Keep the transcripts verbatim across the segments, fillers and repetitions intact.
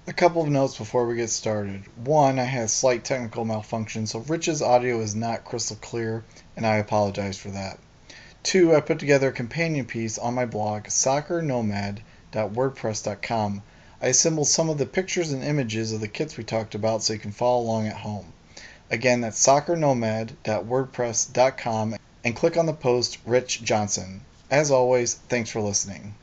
A couple of notes before we get started. One, I had a slight technical malfunction, so Rich's audio is not crystal clear, and I apologize for that. Two, I put together a companion piece on my blog, soccer nomad dot wordpress dot com. I assembled some of the pictures and images of the kits we talked about so you can follow along at home. Again, that's soccer nomad dot wordpress dot com, and click on the post Rich Johnson. As always, thanks for listening.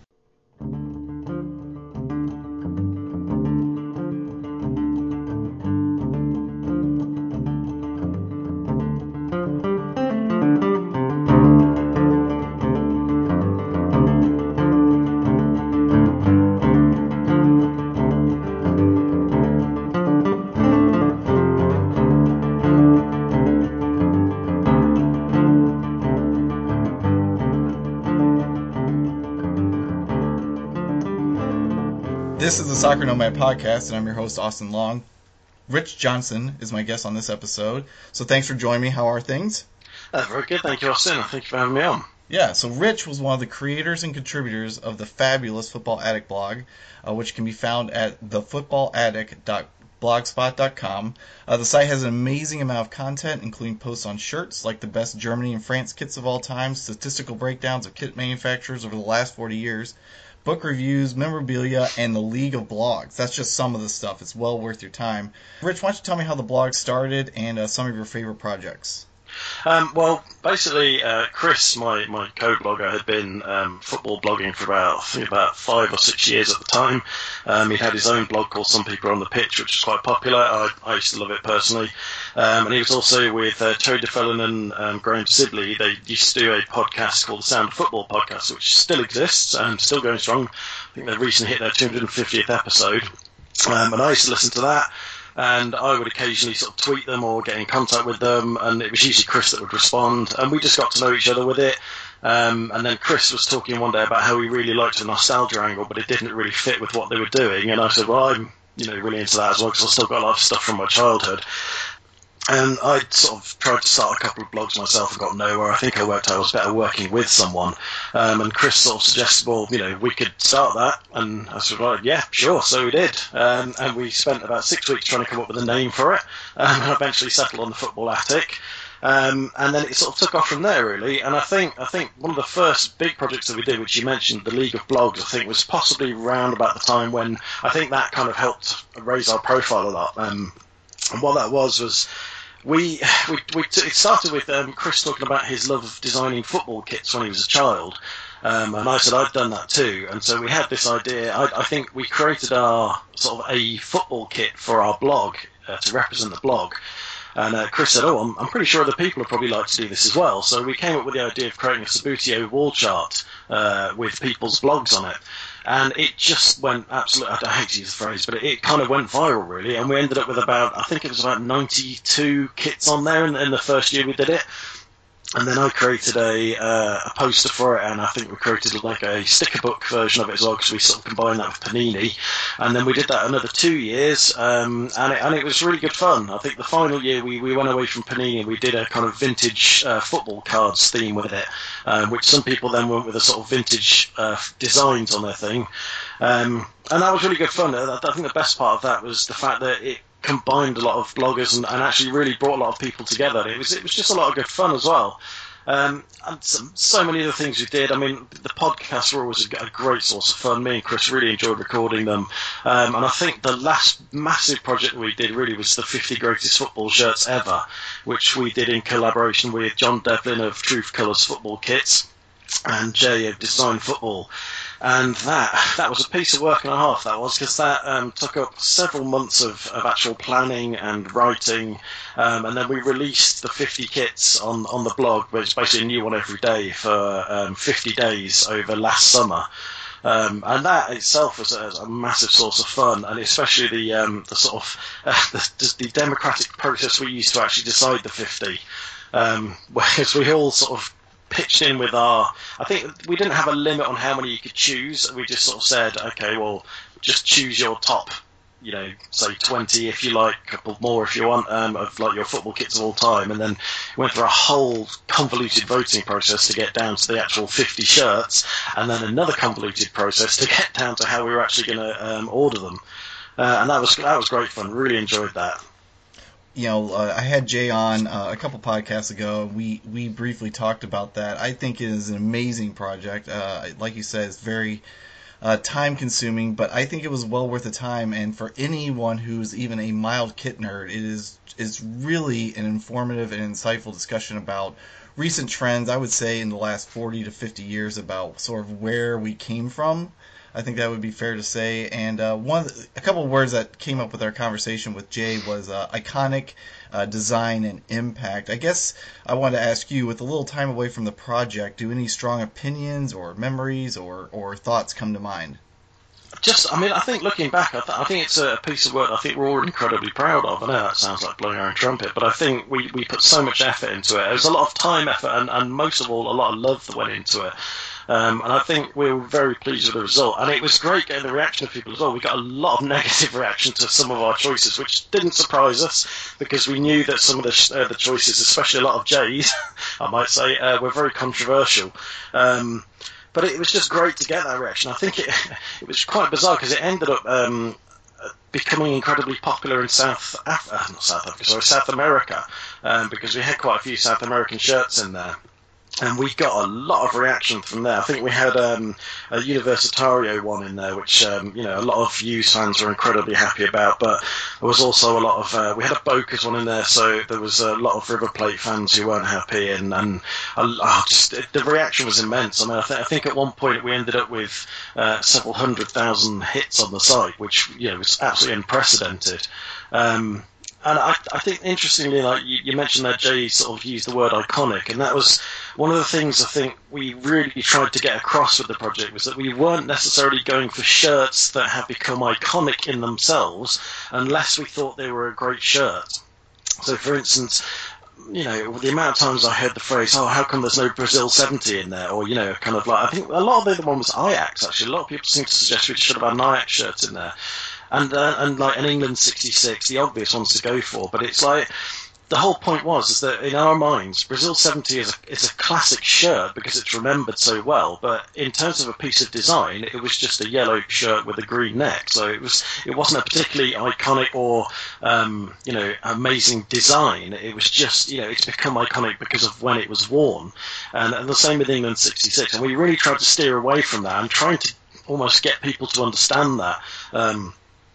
This is the Soccer Nomad Podcast, and I'm your host, Austin Long. Rich Johnson is my guest on this episode, so thanks for joining me. How are things? Uh, very good, thank you, Austin. Thank you for having me on. Yeah, so Rich was one of the creators and contributors of the fabulous Football Addict blog, uh, which can be found at the football addict dot blogspot dot com. Uh, the site has an amazing amount of content, including posts on shirts, like the best Germany and France kits of all time, statistical breakdowns of kit manufacturers over the last forty years, book reviews, memorabilia, and the League of Blogs. That's just some of the stuff. It's well worth your time. Rich, why don't you tell me how the blog started and uh, some of your favorite projects? Um, well, basically, uh, Chris, my, my co-blogger, had been um, football blogging for about, I think about five or six years at the time. Um, he had his own blog called Some People Are on the Pitch, which was quite popular. I, I used to love it personally. Um, and he was also with uh, Terry DeFellon and um, Graham Sibley. They used to do a podcast called the Sound of Football podcast, which still exists and still going strong. I think they've recently hit their two hundred fiftieth episode. Um, and I used to listen to that. And I would occasionally sort of tweet them or get in contact with them, and it was usually Chris that would respond, and we just got to know each other with it. Um, and then Chris was talking one day about how he really liked the nostalgia angle, but it didn't really fit with what they were doing. And I said, well, I'm you know really into that as well, because I've still got a lot of stuff from my childhood. And I sort of tried to start a couple of blogs myself and got nowhere. I think I worked out I was better working with someone. Um, and Chris sort of suggested, well, you know, we could start that. And I said, well, yeah, sure. So we did. Um, and we spent about six weeks trying to come up with a name for it. Um, and eventually settled on the Football Attic. Um, and then it sort of took off from there, really. And I think I think one of the first big projects that we did, which you mentioned, the League of Blogs, I think was possibly around about the time when I think that kind of helped raise our profile a lot. Um, and what that was was we we, we t- it started with um, Chris talking about his love of designing football kits when he was a child. Um, and I said I'd done that too. And so we had this idea. I, I think we created our sort of a football kit for our blog uh, to represent the blog. And uh, Chris said, oh, I'm, I'm pretty sure other people would probably like to do this as well. So we came up with the idea of creating a Sabutio wall chart uh, with people's blogs on it. And it just went absolutely, I hate to use the phrase, but it, it kind of went viral, really. And we ended up with about, I think it was about ninety-two kits on there in, in the first year we did it. And then I created a, uh, a poster for it, and I think we created like a sticker book version of it as well, because we sort of combined that with Panini. And then we did that another two years, um, and, it, and it was really good fun. I think the final year we, we went away from Panini and we did a kind of vintage uh, football cards theme with it, um, which some people then went with a sort of vintage uh, designs on their thing. Um, and that was really good fun. I, I think the best part of that was the fact that it combined a lot of bloggers and, and actually really brought a lot of people together. It was it was just a lot of good fun as well. Um, and so, so many other things we did. I mean, the podcasts were always a, a great source of fun. Me and Chris really enjoyed recording them. Um, and I think the last massive project we did really was the fifty greatest football shirts ever, which we did in collaboration with John Devlin of Truth Colours Football Kits and Jay of Design Football. And that that was a piece of work and a half, that was, because that um, took up several months of, of actual planning and writing. Um, and then we released the fifty kits on, on the blog, which is basically a new one every day for um, fifty days over last summer. Um, and that itself was a, a massive source of fun, and especially the um, the sort of uh, the, the democratic process we used to actually decide the fifty, um, whereas we all sort of pitched in with our, I think we didn't have a limit on how many you could choose. We just sort of said, okay, well, just choose your top, you know, say twenty if you like, a couple more if you want, um, of like your football kits of all time. And then went through a whole convoluted voting process to get down to the actual fifty shirts, and then another convoluted process to get down to how we were actually going to um, order them. uh, and that was that was great fun. Really enjoyed that. You know, uh, I had Jay on uh, a couple podcasts ago. We we briefly talked about that. I think it is an amazing project. Uh, like you said, it's very uh, time consuming, but I think it was well worth the time. And for anyone who's even a mild kit nerd, it is is really an informative and insightful discussion about recent trends. I would say in the last forty to fifty years about sort of where we came from. I think that would be fair to say. And uh, one, of the, a couple of words that came up with our conversation with Jay was uh, iconic, uh, design, and impact. I guess I wanted to ask you, with a little time away from the project, do any strong opinions or memories or, or thoughts come to mind? Just, I mean, I think looking back, I, th- I think it's a piece of work I think we're all incredibly proud of. I know that sounds like blowing our own trumpet, but I think we, we put so much effort into it. There was a lot of time, effort, and, and most of all, a lot of love that went into it. Um, and I think we were very pleased with the result. And it was great getting the reaction of people as well. We got a lot of negative reaction to some of our choices, which didn't surprise us because we knew that some of the, uh, the choices, especially a lot of J's, I might say, uh, were very controversial. Um, but it was just great to get that reaction. I think it, it was quite bizarre because it ended up um, becoming incredibly popular in South Af- uh, not South Africa, sorry, South America, um, because we had quite a few South American shirts in there. And we got a lot of reaction from there. I think we had um, a Universitario one in there, which um, you know a lot of Views fans were incredibly happy about. But there was also a lot of uh, we had a Boca's one in there, so there was a lot of River Plate fans who weren't happy, and and uh, just the reaction was immense. I mean, I, th- I think at one point we ended up with uh, several hundred thousand hits on the site, which you know was absolutely unprecedented. Um, And I, I think, interestingly, like you, you mentioned that Jay sort of used the word iconic, and that was one of the things I think we really tried to get across with the project was that we weren't necessarily going for shirts that have become iconic in themselves unless we thought they were a great shirt. So, for instance, you know, the amount of times I heard the phrase, oh, how come there's no Brazil seventy in there? Or, you know, kind of like, I think a lot of the other one was Ajax, actually. A lot of people seem to suggest we should have had an Ajax shirt in there. And uh, and like an England sixty-six, the obvious ones to go for. But it's like the whole point was is that in our minds, Brazil seventy is a, is a classic shirt because it's remembered so well. But in terms of a piece of design, it was just a yellow shirt with a green neck. So it was it wasn't a particularly iconic or um, you know amazing design. It was just you know it's become iconic because of when it was worn. And, and the same with England sixty-six. And we really tried to steer away from that and trying to almost get people to understand that. Um,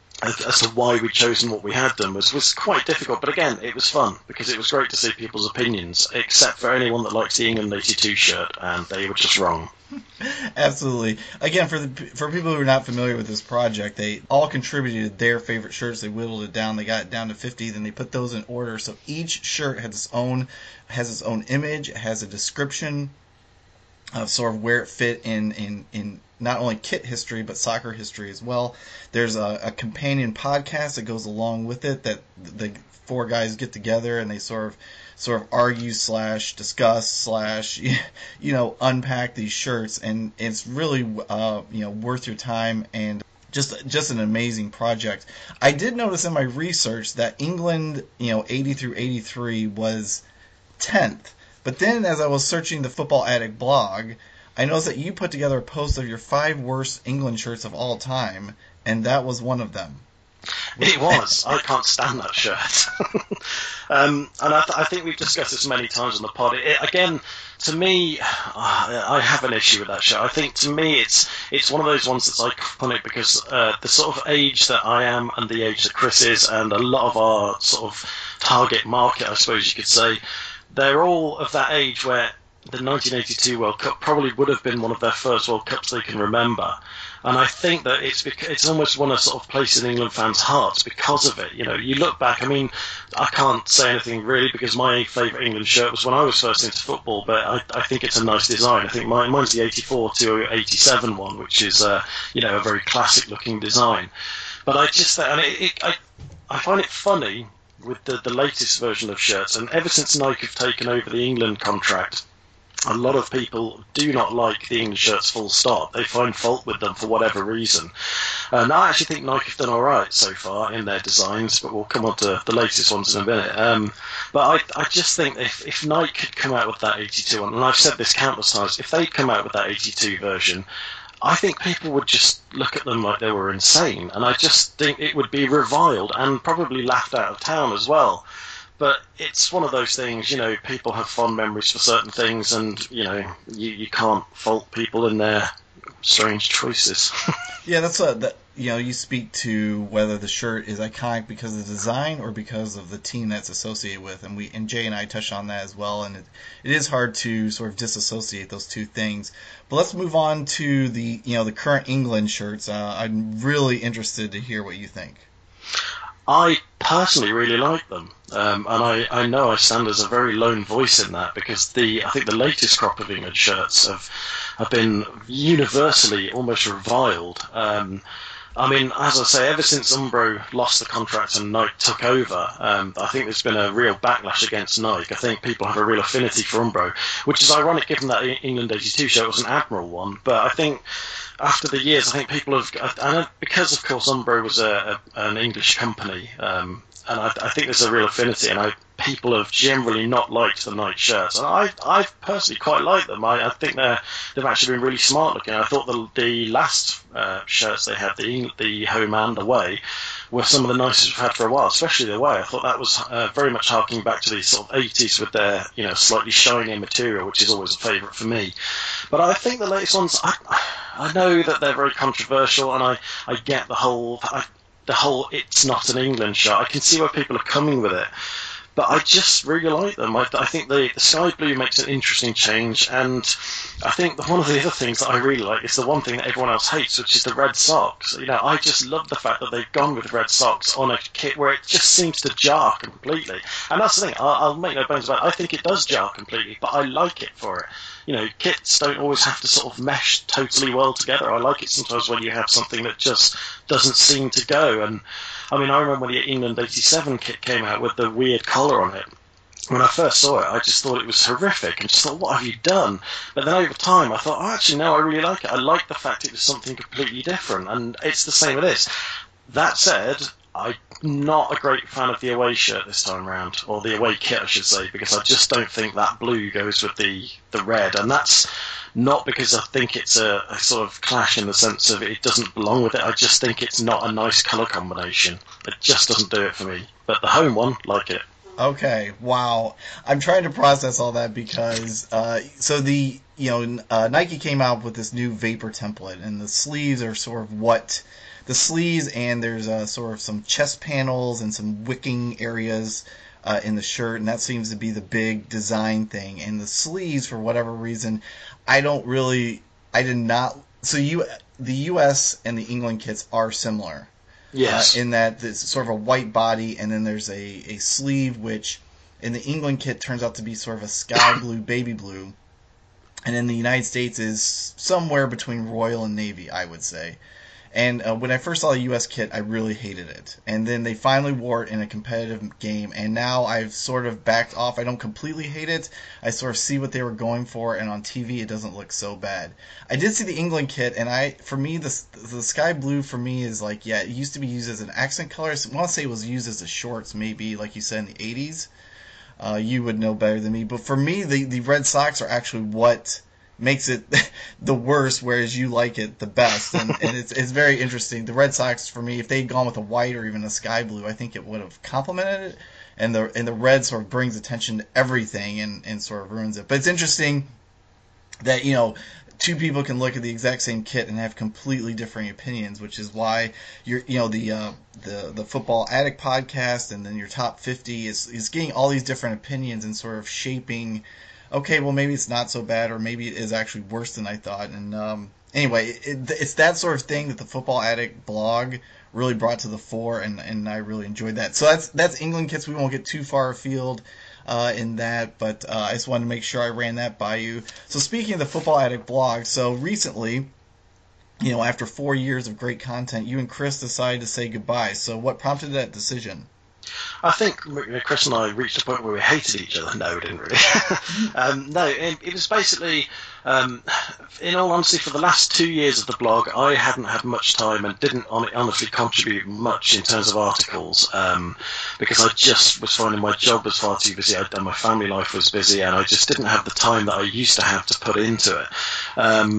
As to why we'd chosen what we had done was, was quite difficult, but again, it was fun because it was great to see people's opinions, except for anyone that likes the England eighty-two shirt, and they were just wrong. Absolutely. Again, for the for people who are not familiar with this project, they all contributed their favorite shirts. They whittled it down. They got it down to fifty. Then they put those in order. So each shirt has its own has its own image, has a description of sort of where it fit in in in. not only kit history, but soccer history as well. There's a, a companion podcast that goes along with it that the four guys get together and they sort of sort of argue slash discuss slash you know unpack these shirts, and it's really uh, you know worth your time and just just an amazing project. I did notice in my research that England you know eighty through eighty-three was tenth, but then as I was searching the Football Addict blog, I noticed that you put together a post of your five worst England shirts of all time, and that was one of them. It was. I can't stand that shirt. um, and I, th- I think we've discussed this many times on the pod. It, it, again, to me, uh, I have an issue with that shirt. I think to me it's it's one of those ones that's iconic because uh, the sort of age that I am and the age that Chris is and a lot of our sort of target market, I suppose you could say, they're all of that age where the nineteen eighty-two World Cup probably would have been one of their first World Cups they can remember. And I think that it's bec- it's almost one of sort of place in England fans' hearts because of it. You know, you look back, I mean, I can't say anything really because my favourite England shirt was when I was first into football, but I, I think it's a nice design. I think mine, mine's the eighty-four to eighty-seven one, which is, uh, you know, a very classic looking design. But I just, and it, it, I, I find it funny with the, the latest version of shirts, and ever since Nike have taken over the England contract, a lot of people do not like the English shirts full stop. They find fault with them for whatever reason. And I actually think Nike have done all right so far in their designs, but we'll come on to the latest ones in a minute. Um, but I, I just think if, if Nike had come out with that eighty-two one, and I've said this countless times, if they'd come out with that eighty-two version, I think people would just look at them like they were insane, and I just think it would be reviled and probably laughed out of town as well. But it's one of those things, you know, people have fond memories for certain things, and, you know, you, you can't fault people in their strange choices. Yeah, that's a, that, you know, you speak to whether the shirt is iconic because of the design or because of the team that's associated with, and we and Jay and I touched on that as well, and it, it is hard to sort of disassociate those two things. But let's move on to the, you know, the current England shirts. Uh, I'm really interested to hear what you think. I personally really like them, um, and I, I know I stand as a very lone voice in that, because the I think the latest crop of England shirts have have been universally almost reviled. Um, I mean, as I say, ever since Umbro lost the contract and Nike took over, um, I think there's been a real backlash against Nike. I think people have a real affinity for Umbro, which is ironic given that England eighty-two shirt was an Admiral one, but I think after the years, I think people have, and because of course Umbro was a, a, an English company, um, and I, I think there's a real affinity, and I, people have generally not liked the Nike shirts, and I, I personally quite like them. I, I think they're, they've actually been really smart looking. I thought the, the last uh, shirts they had, the the home and away, were some of the nicest we've had for a while, especially the away. I thought that was uh, very much harking back to the sort of eighties with their, you know, slightly shiny material, which is always a favourite for me. But I think the latest ones, I, I know that they're very controversial, and I, I get the whole I, the whole it's not an England shirt. I can see where people are coming with it, but I just really like them. I, I think the, the sky blue makes an interesting change, and I think that one of the other things that I really like is the one thing that everyone else hates, which is the red socks. You know, I just love the fact that they've gone with red socks on a kit where it just seems to jar completely. And that's the thing, I'll, I'll make no bones about it. I think it does jar completely, but I like it for it. You know, kits don't always have to sort of mesh totally well together. I like it sometimes when you have something that just doesn't seem to go. And I mean, I remember when the England eighty-seven kit came out with the weird collar on it. When I first saw it, I just thought it was horrific and just thought, what have you done? But then over time, I thought, oh, actually, no, I really like it. I like the fact it was something completely different, and it's the same with this. That said, I'm not a great fan of the away shirt this time around, or the away kit, I should say, because I just don't think that blue goes with the, the red, and that's not because I think it's a, a sort of clash in the sense of it doesn't belong with it. I just think it's not a nice colour combination. It just doesn't do it for me. But the home one, like it. Okay, wow. I'm trying to process all that because, uh, so the, you know, uh, Nike came out with this new Vapor template, and the sleeves are sort of what, the sleeves, and there's uh, sort of some chest panels and some wicking areas uh, in the shirt, and that seems to be the big design thing. And the sleeves, for whatever reason, I don't really, I did not, so you, the U S and the England kits are similar. Yes. Uh, in that it's sort of a white body, and then there's a, a sleeve, which in the England kit turns out to be sort of a sky blue, baby blue. And in the United States is somewhere between royal and navy, I would say. And uh, when I first saw the U S kit, I really hated it. And then they finally wore it in a competitive game, and now I've sort of backed off. I don't completely hate it. I sort of see what they were going for, and on T V it doesn't look so bad. I did see the England kit, and I, for me, the, the sky blue for me is like, yeah, it used to be used as an accent color. I want to say it was used as a shorts, maybe, like you said, in the eighties. Uh, you would know better than me. But for me, the, the red socks are actually what makes it the worst, whereas you like it the best, and, and it's it's very interesting. The Red Sox, for me, if they'd gone with a white or even a sky blue, I think it would have complemented it, and the and the red sort of brings attention to everything and, and sort of ruins it. But it's interesting that, you know, two people can look at the exact same kit and have completely differing opinions, which is why you're, you know, the uh, the the Football Addict podcast and then your top fifty is is getting all these different opinions and sort of shaping, okay, well, maybe it's not so bad, or maybe it is actually worse than I thought. And um, anyway, it, it's that sort of thing that the Football Addict blog really brought to the fore, and, and I really enjoyed that. So that's that's England kits. We won't get too far afield uh, in that, but uh, I just wanted to make sure I ran that by you. So speaking of the Football Addict blog, so recently, you know, after four years of great content, you and Chris decided to say goodbye. So what prompted that decision? I think Chris and I reached a point where we hated each other. No, we didn't really. um, no, it, it was basically, um, in all honesty, for the last two years of the blog, I hadn't had much time and didn't honestly contribute much in terms of articles, um, because I just was finding my job was far too busy, and my family life was busy, and I just didn't have the time that I used to have to put into it. Um,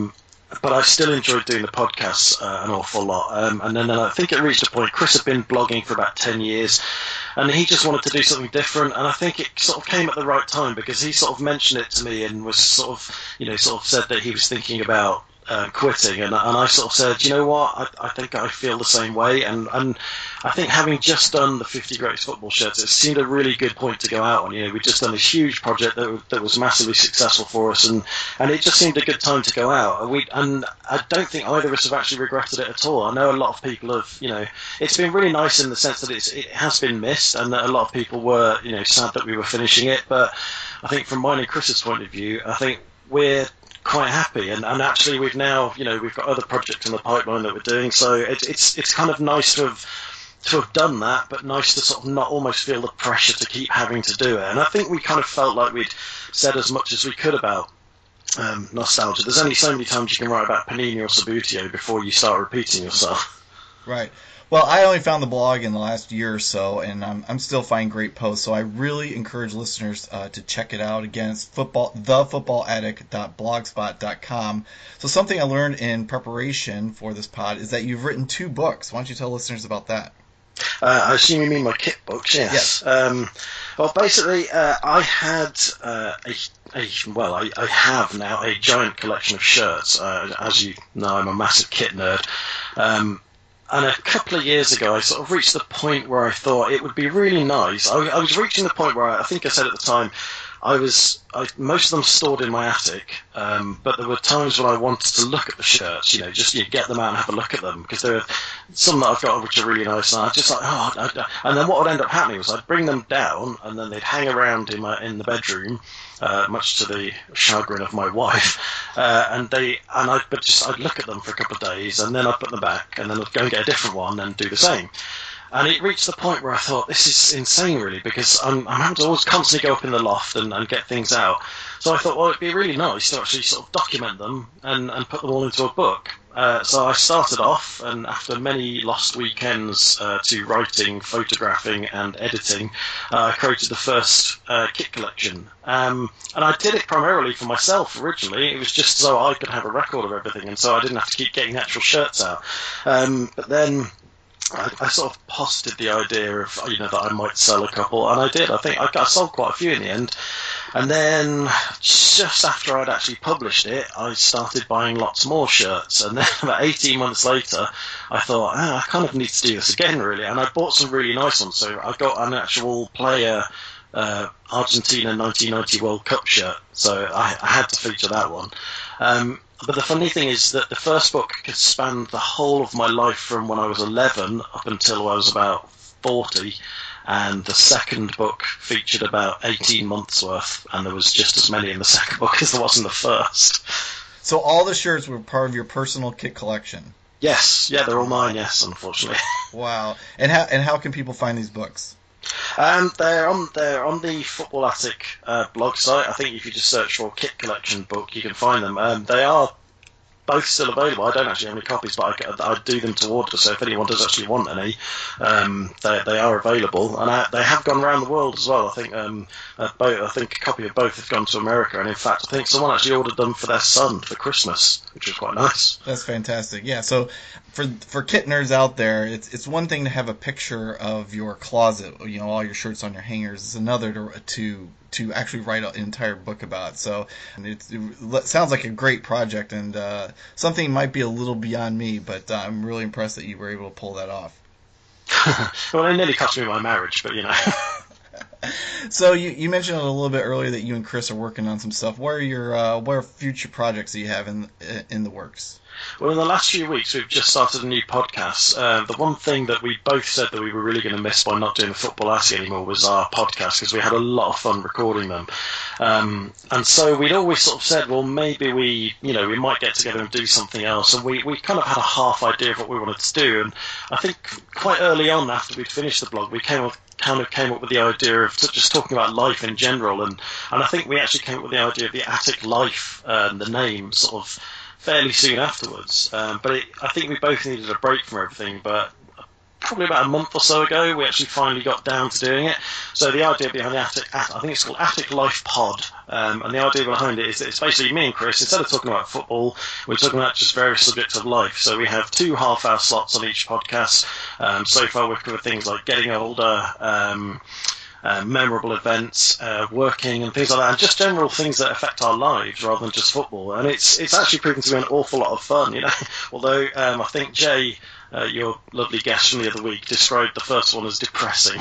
but I still enjoyed doing the podcasts uh, an awful lot. Um, and then, then I think it reached a point. Chris had been blogging for about ten years, and he just wanted to do something different. And I think it sort of came at the right time, because he sort of mentioned it to me and was sort of, you know, sort of said that he was thinking about uh, quitting. And, and I sort of said, you know what, I, I think I feel the same way. And, and I think having just done the fifty Greatest Football Shirts, it seemed a really good point to go out on. You know, we'd just done this huge project that, that was massively successful for us, and, and it just seemed a good time to go out. And, we, and I don't think either of us have actually regretted it at all. I know a lot of people have, you know, it's been really nice in the sense that it's, it has been missed, and that a lot of people were, you know, sad that we were finishing it. But I think from mine and Chris's point of view, I think we're quite happy, and, and actually we've now, you know, we've got other projects in the pipeline that we're doing, so it, it's it's kind of nice to have to have done that, but nice to sort of not almost feel the pressure to keep having to do it. And I think we kind of felt like we'd said as much as we could about um, nostalgia. There's only so many times you can write about Panini or Sabutio before you start repeating yourself. Right. Well, I only found the blog in the last year or so, and I'm, I'm still finding great posts, so I really encourage listeners uh, to check it out. Again, it's football, the football addict dot blogspot dot com. So something I learned in preparation for this pod is that you've written two books. Why don't you tell listeners about that? Uh, I assume you mean my kit books, yes. Yes. Um, well, basically, uh, I had uh, a, a, well, I, I have now a giant collection of shirts. Uh, as you know, I'm a massive kit nerd. Um, and a couple of years ago, I sort of reached the point where I thought it would be really nice. I, I was reaching the point where I, I think I said at the time, I was I, most of them stored in my attic, um, but there were times when I wanted to look at the shirts, you know, just you get them out and have a look at them, because there are some that I've got which are really nice, and I just like, oh, I, I, and then what would end up happening was I'd bring them down, and then they'd hang around in my in the bedroom, uh, much to the chagrin of my wife, uh, and they and I'd but just I'd look at them for a couple of days, and then I'd put them back, and then I'd go and get a different one and do the same. And it reached the point where I thought, this is insane, really, because I'm, I'm having to always constantly go up in the loft and, and get things out. So I thought, well, it'd be really nice to actually sort of document them and, and put them all into a book. Uh, so I started off, and after many lost weekends uh, to writing, photographing, and editing, uh, I created the first uh, kit collection. Um, and I did it primarily for myself originally. It was just so I could have a record of everything, and so I didn't have to keep getting actual shirts out. Um, but then I, I sort of posited the idea of, you know, that I might sell a couple, and I did. I think I, I sold quite a few in the end. And then just after I'd actually published it, I started buying lots more shirts. And then about eighteen months later, I thought, oh, I kind of need to do this again, really. And I bought some really nice ones. So I got an actual player uh, Argentina nineteen ninety World Cup shirt. So I, I had to feature that one. Um, But the funny thing is that the first book could span the whole of my life from when I was eleven up until I was about forty, and the second book featured about eighteen months worth, and there was just as many in the second book as there was in the first. So all the shirts were part of your personal kit collection? Yes, yeah, they're all mine, yes, unfortunately. Wow. And how, and how can people find these books? Um, they're on they're on the Football Attic uh, blog site. I think if you just search for Kit Collection book, you can find them. Um, they are both still available. I don't actually have any copies, but I, I do them to order. So if anyone does actually want any, um, they they are available, and I, they have gone around the world as well. I think um, uh, both, I think a copy of both have gone to America, and in fact, I think someone actually ordered them for their son for Christmas, which was quite nice. That's fantastic. Yeah. So for for kit nerds out there, it's it's one thing to have a picture of your closet, you know, all your shirts on your hangers. It's another to to to actually write an entire book about. So it's, it sounds like a great project, and uh, something might be a little beyond me, but uh, I'm really impressed that you were able to pull that off. Well, it nearly cost me my marriage, but you know. So you, you mentioned a little bit earlier that you and Chris are working on some stuff. What are your uh, what are future projects that you have in in the works? Well, in the last few weeks, we've just started a new podcast. Uh, the one thing that we both said that we were really going to miss by not doing the Football Attic anymore was our podcast, because we had a lot of fun recording them. Um, and so we'd always sort of said, well, maybe we, you know, we might get together and do something else. And we, we kind of had a half idea of what we wanted to do. And I think quite early on, after we'd finished the blog, we came up, kind of came up with the idea of just talking about life in general. And, and I think we actually came up with the idea of the Attic Life, uh, and the name sort of fairly soon afterwards. Um, but it, I think we both needed a break from everything. But probably about a month or so ago, we actually finally got down to doing it. So the idea behind the Attic, I think it's called Attic Life Pod, um, and the idea behind it is that it's basically me and Chris, instead of talking about football, we're talking about just various subjects of life. So we have two half-hour slots on each podcast. Um, so far we've covered things like getting older, um, Uh, memorable events, uh, working and things like that, and just general things that affect our lives rather than just football. And it's it's actually proven to be an awful lot of fun, you know. Although um, I think Jay, uh, your lovely guest from the other week, described the first one as depressing,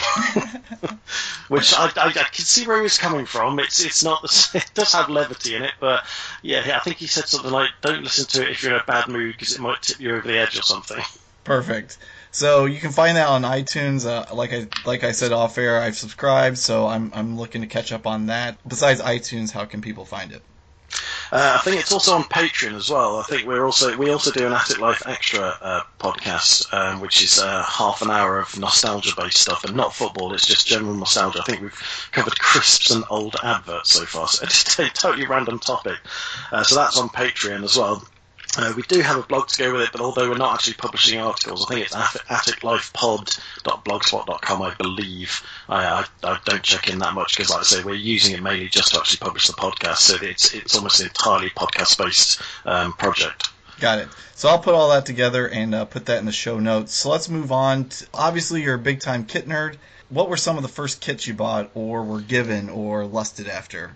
which I, I, I can see where he was coming from. It's it's not the, it does have levity in it, but yeah, I think he said something like, "Don't listen to it if you're in a bad mood because it might tip you over the edge or something." Perfect. So you can find that on iTunes. Uh, like I like I said off air, I've subscribed, so I'm I'm looking to catch up on that. Besides iTunes, how can people find it? Uh, I think it's also on Patreon as well. I think we're also we also do an Attic Life Extra uh, podcast, um, which is uh, half an hour of nostalgia-based stuff, and not football. It's just general nostalgia. I think we've covered crisps and old adverts so far, so it's a totally random topic. Uh, so that's on Patreon as well. Uh, we do have a blog to go with it, but although we're not actually publishing articles, I think it's attic life pod dot blogspot dot com, I believe. I, I, I don't check in that much because, like I say, we're using it mainly just to actually publish the podcast, so it's it's almost an entirely podcast-based um, project. Got it. So I'll put all that together and uh, put that in the show notes. So let's move on. To, obviously, you're a big-time kit nerd. What were some of the first kits you bought or were given or lusted after?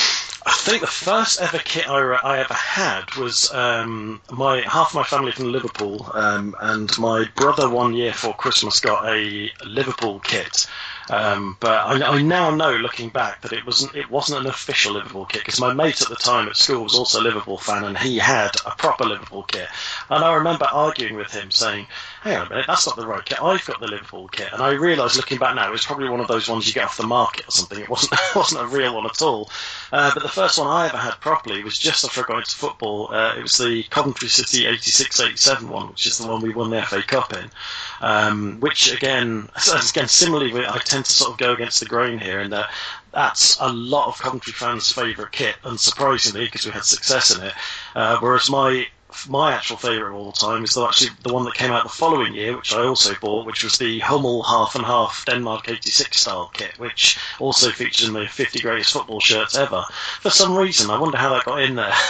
I think the first ever kit I, I ever had was um, my half my family from Liverpool, um, and my brother one year for Christmas got a Liverpool kit. Um, but I, I now know, looking back, that it wasn't it wasn't an official Liverpool kit, because my mate at the time at school was also a Liverpool fan, and he had a proper Liverpool kit. And I remember arguing with him, saying, "Hang on a minute, that's not the right kit. I've got the Liverpool kit." And I realised, looking back now, it was probably one of those ones you get off the market or something. It wasn't it wasn't a real one at all. Uh, but the first one I ever had properly was just after I got into football. Uh, it was the Coventry City eighty-six eighty-seven one, which is the one we won the F A Cup in. Um, which again, again, similarly, I tend to sort of go against the grain here, and that that's a lot of Coventry fans' favourite kit, unsurprisingly, because we had success in it. Uh, whereas my my actual favourite of all time is the, actually the one that came out the following year, which I also bought, which was the Hummel half and half Denmark eighty-six style kit, which also featured in the fifty greatest football shirts ever. For some reason, I wonder how that got in there.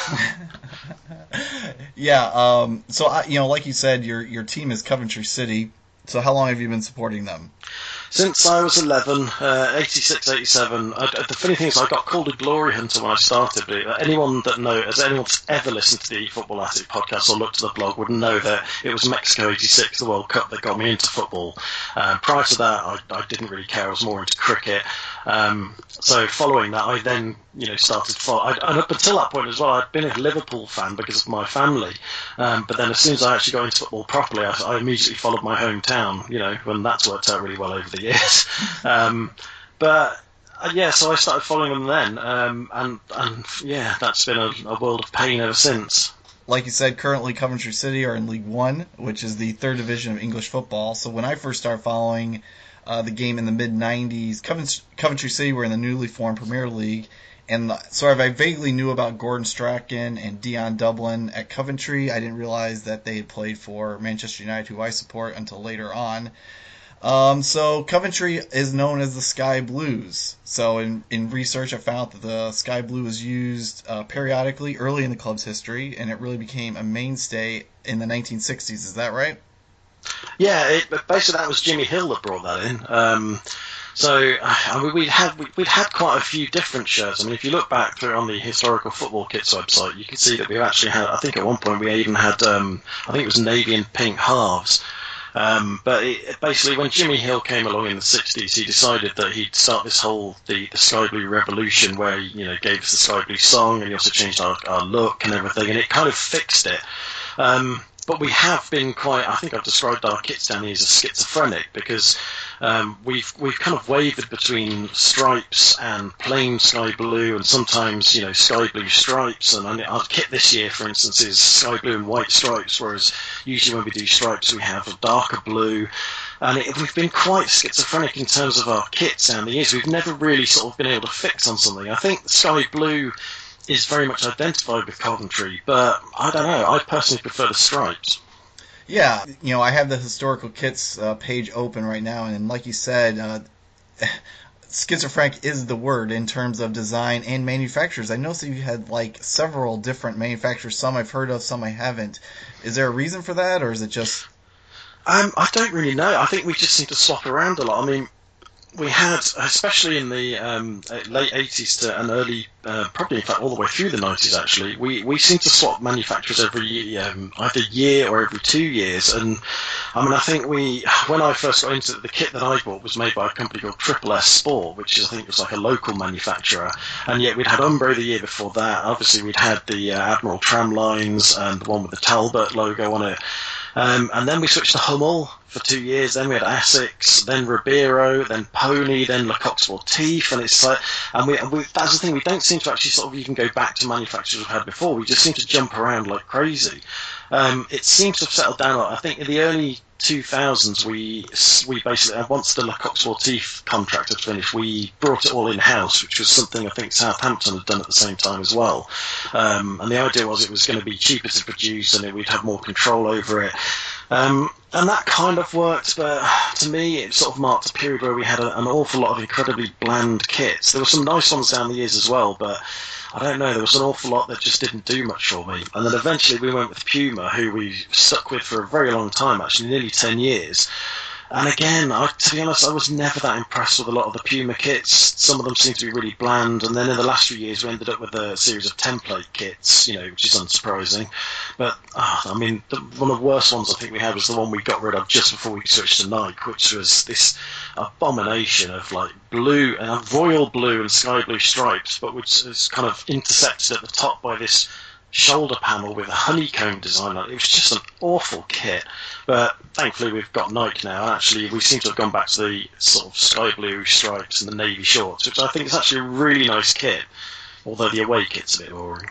yeah. Um, so I, you know, like you said, your your team is Coventry City. So how long have you been supporting them? Since I was eleven, uh, eighty-six, eighty-seven. I, the funny thing is, I got called a glory hunter when I started. But anyone that knows, anyone that's ever listened to the Football Attic podcast or looked at the blog would know that it was Mexico eighty-six, the World Cup, that got me into football. Um, prior to that, I, I didn't really care. I was more into cricket. Um, so following that, I then, you know, started follow. I, and up until that point as well, I'd been a Liverpool fan because of my family. Um, but then as soon as I actually got into football properly, I, I immediately followed my hometown. You know, and that's worked out really well over the years. um, but uh, yeah, so I started following them then, um, and and yeah, that's been a, a world of pain ever since. Like you said, currently Coventry City are in League One, which is the third division of English football. So when I first started following uh, the game in the mid nineties, Coventry, Coventry City were in the newly formed Premier League. And so I vaguely knew about Gordon Strachan and Dion Dublin at Coventry. I didn't realize that they had played for Manchester United, who I support, until later on. Um, so Coventry is known as the Sky Blues. So in, in research, I found that the Sky Blue was used uh, periodically early in the club's history, and it really became a mainstay in the nineteen sixties. Is that right? Yeah, it, basically that was Jimmy Hill that brought that in. Um, So I mean, we'd had we'd had quite a few different shirts. I mean, if you look back through on the Historical Football Kits website, you can see that we actually had. I think at one point we even had. Um, I think it was navy and pink halves. Um, but it, basically, when Jimmy Hill came along in the sixties, he decided that he'd start this whole the, the Sky Blue revolution, where he, you know, gave us the Sky Blue song, and he also changed our, our look and everything, and it kind of fixed it. Um, But we have been quite. I think I've described our kits down here as a schizophrenic, because um, we've we've kind of wavered between stripes and plain sky blue, and sometimes, you know, sky blue stripes. And our kit this year, for instance, is sky blue and white stripes, whereas usually when we do stripes, we have a darker blue. And it, we've been quite schizophrenic in terms of our kits down the years. We've never really sort of been able to fix on something. I think sky blue is very much identified with Coventry, but I don't know. I personally prefer the stripes. Yeah, you know, I have the historical kits uh, page open right now, and like you said, uh, schizophrenic is the word in terms of design and manufacturers. I noticed that you had like several different manufacturers. Some I've heard of, some I haven't. Is there a reason for that, or is it just? Um, I don't really know. I think we just seem to swap around a lot. I mean, we had, especially in the um, late eighties to and early, uh, probably in fact all the way through the nineties actually, we, we seem to swap manufacturers every year, um, either year or every two years. And I mean, I think we, when I first got into it, the kit that I bought was made by a company called Triple S Sport, which is, I think was like a local manufacturer. And yet we'd had Umbro the year before that. Obviously we'd had the uh, Admiral tram lines and the one with the Talbot logo on it. Um, and then we switched to Hummel for two years. Then we had Essex, then Ribeiro, then Pony, then Lecoq Sportif, and it's like, and we, and we that's the thing. We don't seem to actually sort of even go back to manufacturers we've had before. We just seem to jump around like crazy. Um, it seems to have settled down a lot. I think in the early two thousands, we we basically, once the Lecoq Sportif contract had finished, we brought it all in house, which was something I think Southampton had done at the same time as well. Um, and the idea was it was going to be cheaper to produce, and it, we'd have more control over it. Um, and that kind of worked, but to me it sort of marked a period where we had a, an awful lot of incredibly bland kits. There were some nice ones down the years as well, but I don't know, there was an awful lot that just didn't do much for me. And then eventually we went with Puma, who we stuck with for a very long time, actually nearly ten years. And again, I, to be honest, I was never that impressed with a lot of the Puma kits. Some of them seem to be really bland. And then in the last few years, we ended up with a series of template kits, you know, which is unsurprising. But, oh, I mean, the, one of the worst ones I think we had was the one we got rid of just before we switched to Nike, which was this abomination of, like, blue, and royal blue and sky blue stripes, but which is kind of intercepted at the top by this shoulder panel with a honeycomb design on it. It was just an awful kit. But thankfully we've got Nike now, and actually we seem to have gone back to the sort of sky blue stripes and the navy shorts, which I think is actually a really nice kit, although the away kit's a bit boring.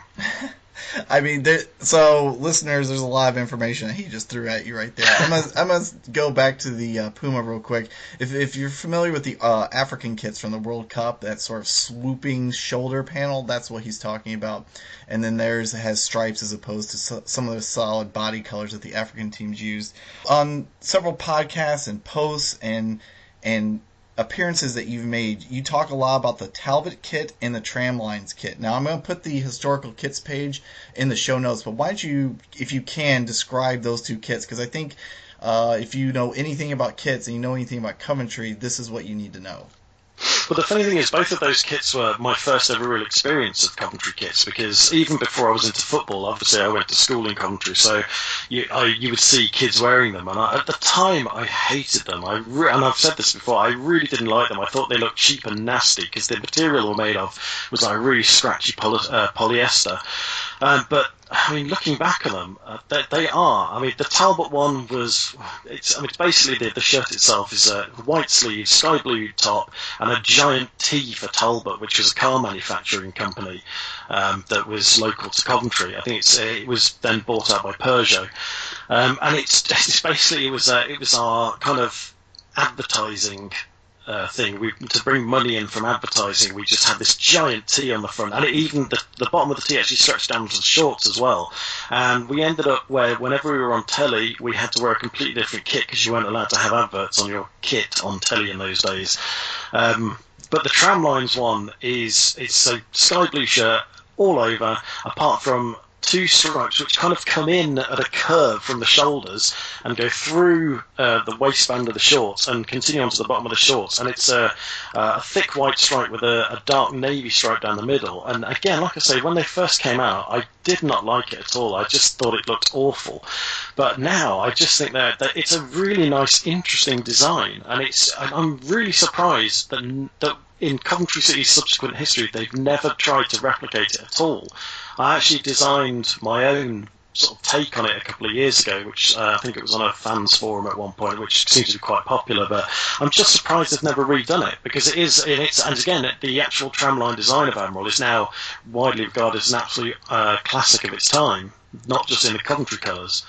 I mean, there, so listeners, there's a lot of information that he just threw at you right there. I'm gonna, I'm gonna go back to the uh, Puma real quick. If if you're familiar with the uh, African kits from the World Cup, that sort of swooping shoulder panel, that's what he's talking about. And then theirs has stripes as opposed to so, some of the solid body colors that the African teams used. On several podcasts and posts and and appearances that you've made, you talk a lot about the Talbot kit and the Tramlines kit. Now, I'm going to put the historical kits page in the show notes, but why don't you, if you can, describe those two kits? Because I think uh, if you know anything about kits and you know anything about Coventry, this is what you need to know. Well, the funny thing is, both of those kits were my first ever real experience of Coventry kits, because even before I was into football, obviously I went to school in Coventry, so you, I, you would see kids wearing them, and I, at the time I hated them. I re- and I've said this before, I really didn't like them. I thought they looked cheap and nasty, because the material they were made of was like really scratchy poly- uh, polyester. Um, but I mean, looking back at them, uh, they, they are. I mean, the Talbot one was. It's. I mean, it's basically the, the shirt itself is a white sleeve, sky blue top, and a giant T for Talbot, which is a car manufacturing company um, that was local to Coventry. I think it's. It was then bought out by Peugeot, um, and it's, it's basically it was. Uh, it was our kind of advertising. Uh, thing we to bring money in from advertising. We just had this giant T on the front, and it, even the, the bottom of the T actually stretched down to the shorts as well. And we ended up where whenever we were on telly, we had to wear a completely different kit because you weren't allowed to have adverts on your kit on telly in those days. Um, but the Tramlines one is it's a sky blue shirt all over, apart from two stripes which kind of come in at a curve from the shoulders and go through uh, the waistband of the shorts and continue onto the bottom of the shorts, and it's a, a thick white stripe with a, a dark navy stripe down the middle. And again, like I say, when they first came out, I did not like it at all. I just thought it looked awful. But now I just think that, that it's a really nice, interesting design, and it's I'm really surprised that that in Coventry City's subsequent history they've never tried to replicate it at all. I actually designed my own sort of take on it a couple of years ago, which uh, I think it was on a fans forum at one point, which seems to be quite popular. But I'm just surprised they've never redone it, because it is, and it's, and again, the actual tramline design of Admiral is now widely regarded as an absolute uh, classic of its time, not just in the Coventry colours.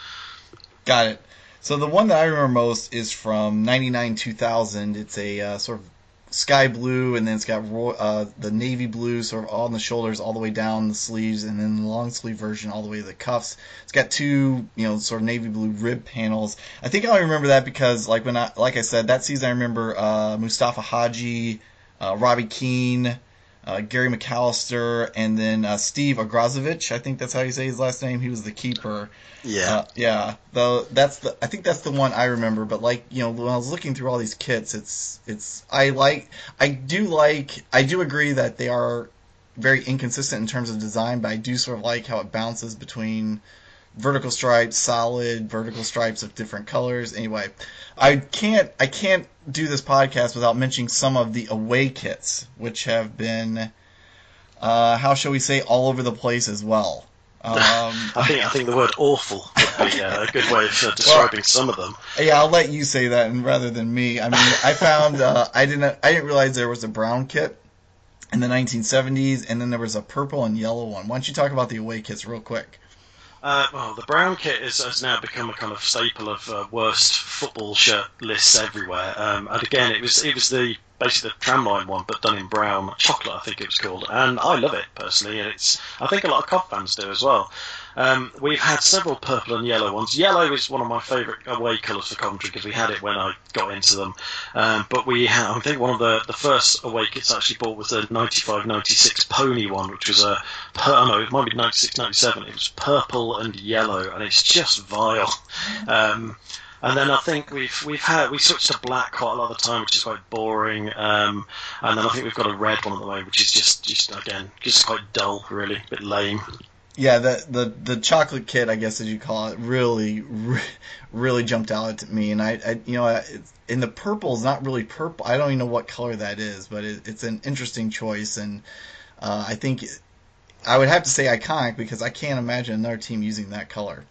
Got it. So the one that I remember most is from ninety-nine two thousand. It's a uh, sort of sky blue, and then it's got ro- uh, the navy blue sort of on the shoulders all the way down the sleeves, and then the long sleeve version all the way to the cuffs. It's got two, you know, sort of navy blue rib panels. I think I remember that because, like when I, like I said, that season I remember uh, Mustafa Hadji, uh, Robbie Keane, uh, Gary McAllister, and then uh, Steve Ogrozovic. I think that's how you say his last name. He was the keeper. Yeah, uh, yeah. Though that's the, I think that's the one I remember. But like, you know, when I was looking through all these kits, it's, it's, I like, I do like, I do agree that they are very inconsistent in terms of design, but I do sort of like how it bounces between vertical stripes, solid vertical stripes of different colors. Anyway, I can't, I can't do this podcast without mentioning some of the away kits, which have been, uh, how shall we say, all over the place as well. Um, I think I think the word awful would be uh, a good way of uh, describing well, some of them. Yeah, I'll let you say that and rather than me. I mean, I found uh, I didn't I didn't realize there was a brown kit in the nineteen seventies, and then there was a purple and yellow one. Why don't you talk about the away kits real quick? Uh, well, the brown kit is, has now become a kind of staple of uh, worst football shirt lists everywhere. Um, and again, it was it was the basically the tramline one, but done in brown chocolate, I think it was called. And I love it personally. And it's I think a lot of Cov fans do as well. Um, we've had several purple and yellow ones. Yellow is one of my favourite away colours for Coventry because we had it when I got into them. Um, but we had, I think one of the, the first away kits I actually bought was the ninety-five ninety-six Pony one, which was a, per, no, it might be ninety-six ninety-seven. It was purple and yellow, and it's just vile. Um, And then I think we've we've had we switched to black quite a lot of the time, which is quite boring. Um, and then I think we've got a red one at the moment, which is just just again just quite dull, really, a bit lame. Yeah, the the the chocolate kit, I guess as you call it, really re- really jumped out at me. And I, I you know, it's, in the purple is not really purple. I don't even know what color that is, but it, it's an interesting choice. And uh, I think I would have to say iconic because I can't imagine another team using that color.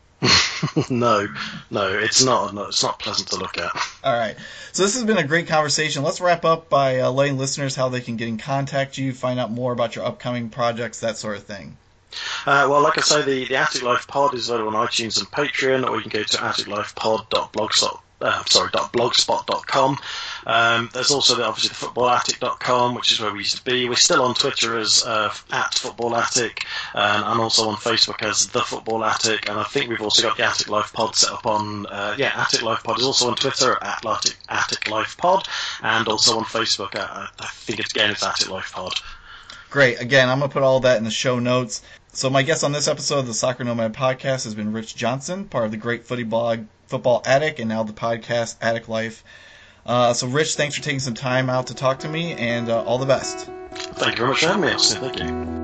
no, no, it's not. No, it's not pleasant to look at. All right. So this has been a great conversation. Let's wrap up by uh, letting listeners how they can get in contact you, find out more about your upcoming projects, that sort of thing. Uh, well, like I say, the, the Attic Life Pod is available on iTunes and Patreon, or you can go to attic life pod dot blogspot uh, sorry, .blogspot dot com. Um, there's also the, obviously the football attic dot com, which is where we used to be. We're still on Twitter as uh, at Football Attic, um, and also on Facebook as The Football Attic. And I think we've also got the Attic Life Pod set up on, uh, yeah, Attic Life Pod is also on Twitter at Attic, Attic Life Pod, and also on Facebook at, I think it's, again, it's Attic Life Pod. Great. Again, I'm going to put all that in the show notes. So my guest on this episode of the Soccer Nomad Podcast has been Rich Johnson, part of the great footy blog Football Attic, and now the podcast Attic Life. Uh, so, Rich, thanks for taking some time out to talk to me, and uh, all the best. Thank you very much for having me, Austin. Thank you.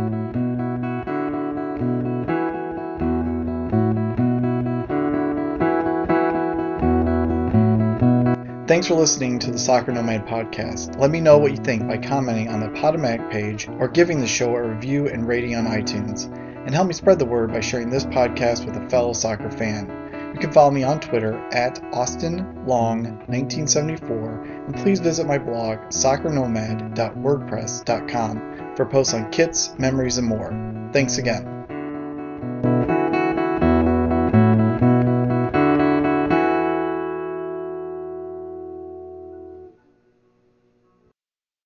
Thanks for listening to the Soccer Nomad Podcast. Let me know what you think by commenting on the Podomatic page or giving the show a review and rating on iTunes. And help me spread the word by sharing this podcast with a fellow soccer fan. You can follow me on Twitter at Austin Long nineteen seventy-four, and please visit my blog soccer nomad dot wordpress dot com for posts on kits, memories, and more. Thanks again.